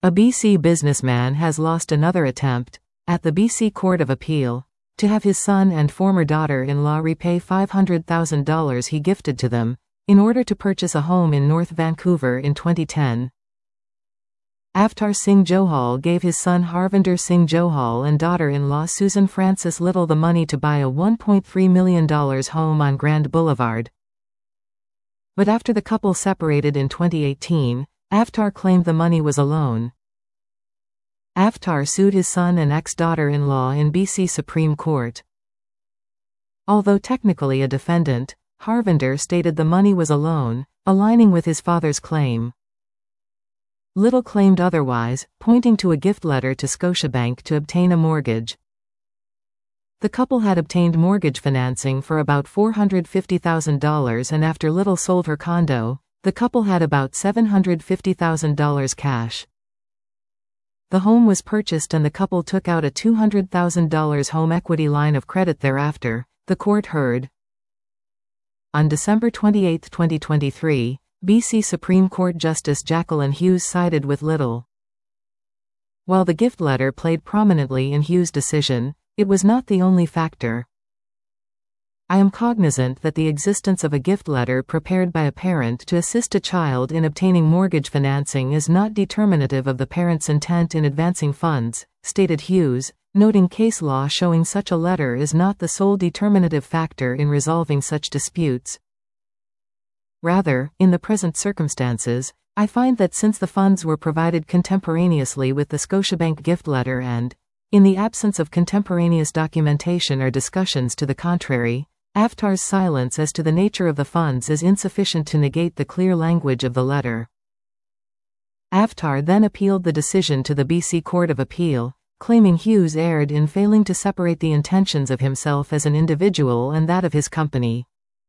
A BC businessman has lost another attempt, at the BC Court of Appeal, to have his son and former daughter-in-law repay $500,000 he gifted to them, in order to purchase a home in North Vancouver in 2010. Avtar Singh Johal gave his son Harvinder Singh Johal and daughter-in-law Susan Francis Little the money to buy a $1.3 million home on Grand Boulevard. But after the couple separated in 2018, Avtar claimed the money was a loan. Avtar sued his son and ex-daughter-in-law in BC Supreme Court. Although technically a defendant, Harvinder stated the money was a loan, aligning with his father's claim. Little claimed otherwise, pointing to a gift letter to Scotiabank to obtain a mortgage. The couple had obtained mortgage financing for about $450,000, and after Little sold her condo, the couple had about $750,000 cash. The home was purchased and the couple took out a $200,000 home equity line of credit thereafter, the court heard. On December 28, 2023, BC Supreme Court Justice Jacqueline Hughes sided with Little. While the gift letter played prominently in Hughes' decision, it was not the only factor. I am cognizant that the existence of a gift letter prepared by a parent to assist a child in obtaining mortgage financing is not determinative of the parent's intent in advancing funds, stated Hughes, noting case law showing such a letter is not the sole determinative factor in resolving such disputes. Rather, in the present circumstances, I find that since the funds were provided contemporaneously with the Scotiabank gift letter and, in the absence of contemporaneous documentation or discussions to the contrary, Avtar's silence as to the nature of the funds is insufficient to negate the clear language of the letter. Avtar then appealed the decision to the BC Court of Appeal, claiming Hughes erred in failing to separate the intentions of himself as an individual and that of his company.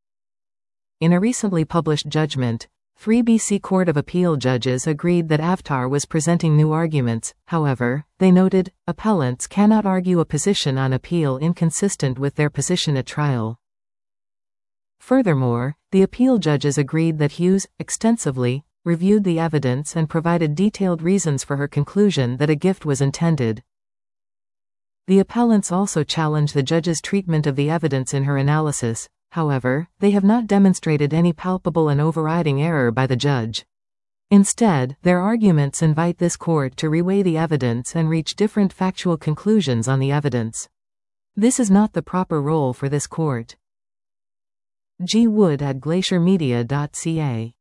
In a recently published judgment, 3 BC Court of Appeal judges agreed that Avtar was presenting new arguments. However, they noted, appellants cannot argue a position on appeal inconsistent with their position at trial. Furthermore, the appeal judges agreed that Hughes extensively reviewed the evidence and provided detailed reasons for her conclusion that a gift was intended. The appellants also challenged the judge's treatment of the evidence in her analysis. However, they have not demonstrated any palpable and overriding error by the judge. Instead, their arguments invite this court to reweigh the evidence and reach different factual conclusions on the evidence. This is not the proper role for this court. G. Wood at glaciermedia.ca